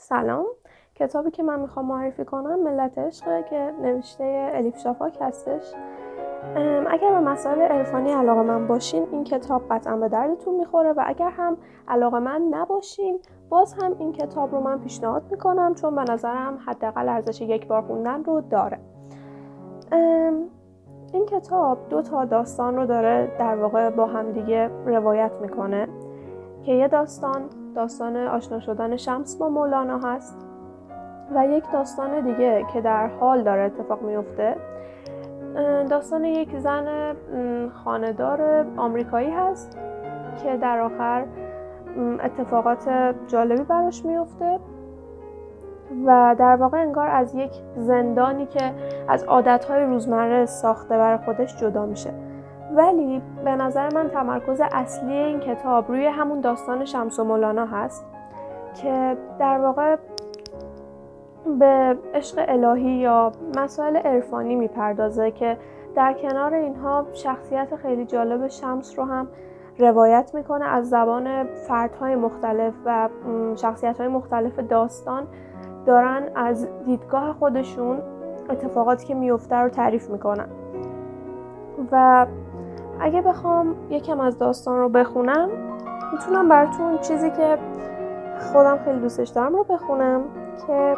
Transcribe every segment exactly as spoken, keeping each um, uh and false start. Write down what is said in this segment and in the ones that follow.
سلام. کتابی که من میخوام معرفی کنم ملت عشقه که نوشته الیف شافاک هستش. اگر به مسائل عرفانی علاقه من باشین این کتاب قطعا به دردتون میخوره و اگر هم علاقه من نباشین باز هم این کتاب رو من پیشنهاد میکنم، چون به نظرم حداقل ارزش یک بار خوندن رو داره. این کتاب دو تا داستان رو داره در واقع با هم دیگه روایت میکنه که یه داستان داستان آشنا شدن شمس با مولانا هست و یک داستان دیگه که در حال داره اتفاق میفته داستان یک زن خانه‌دار آمریکایی هست که در آخر اتفاقات جالبی براش میفته و در واقع انگار از یک زندانی که از عادتهای روزمره ساخته برای خودش جدا میشه. ولی به نظر من تمرکز اصلی این کتاب روی همون داستان شمس و مولانا هست که در واقع به عشق الهی یا مسائل عرفانی میپردازه که در کنار اینها شخصیت خیلی جالب شمس رو هم روایت میکنه از زبان فردهای مختلف و شخصیت‌های مختلف داستان دارن از دیدگاه خودشون اتفاقاتی که میفته رو تعریف میکنن. و اگه بخوام یکم از داستان رو بخونم میتونم براتون چیزی که خودم خیلی دوستش دارم رو بخونم که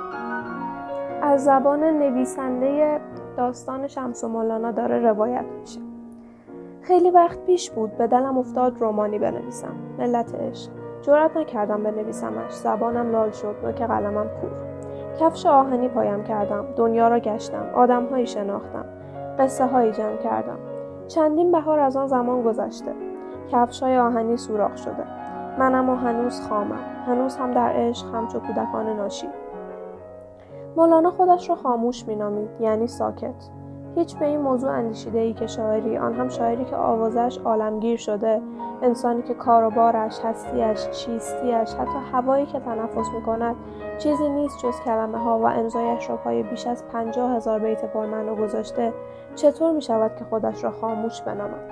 از زبان نویسنده داستان شمس و مولانا داره روایت میشه. خیلی وقت پیش بود به دلم افتاد رومانی بنویسم، ملت عشق. جرأت نکردم بنویسمش، زبانم لال شد، نوک قلمم کور. کفش آهنی پایم کردم، دنیا را گشتم، آدم‌هایی شناختم، قصه هایی جمع کردم. چندین بهار از آن زمان گذشته، کفش‌های آهنی سوراخ شده. منم و هنوز خامم، هنوز هم در عشق همچو کودکان ناشی. مولانا خودش را خاموش می‌نامید، یعنی ساکت. هیچ به این موضوع اندیشیده‌ای که شاعری، آن هم شاعری که آوازش عالمگیر شده، انسانی که کار و بارش، هستیش، چیستیش، حتی هوایی که تنفس می‌کند چیزی نیست جز کلمه‌ها و امضایش را پای بیش از پنجاه هزار بیت پرمعنا گذاشته، چطور می‌شود که خودش را خاموش بنامد؟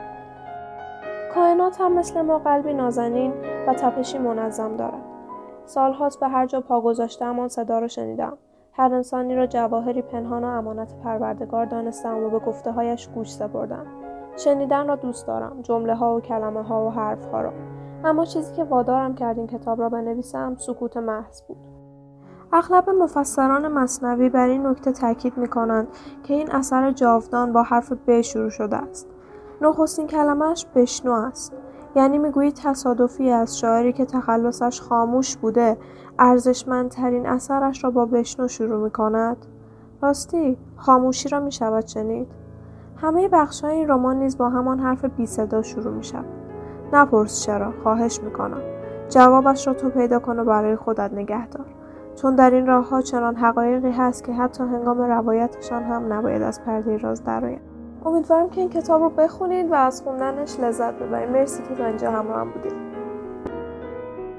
کائنات هم مثل ما قلبی نازنین و تپشی منظم دارد. سال‌هاست به هر جا پا گذاشتم آن صدا را شنیدم. هر انسانی را جواهری پنهان و امانت پروردگار دانستم و به گفته‌هایش گوش سپردم. شنیدن را دوست دارم، جمله‌ها و کلمه‌ها و حرف‌ها را. اما چیزی که وادارم کرد این کتاب را بنویسم سکوت محض بود. اغلب مفسران مثنوی بر این نکته تاکید می‌کنند که این اثر جاودان با حرف ب شروع شده است. نخستین کلمه‌اش بشنو است. یعنی میگویی تصادفی از شاعری که تخلصش خاموش بوده ارزشمندترین اثرش را با بشنو شروع می‌کند؟ راستی خاموشی را می‌شود شنید؟ همه بخش‌های این رمان نیز با همان حرف بی صدا شروع می‌شود. نپرس چرا، خواهش می‌کنم. جوابش را تو پیدا کن و برای خودت نگه دار. چون در این راه‌ها چنان حقایقی هست که حتی هنگام روایتشان هم نباید از پرده راز درآید. امیدوارم که این کتاب رو بخونید و از خوندنش لذت ببرید. مرسی که تا اینجا همراه هم بودید.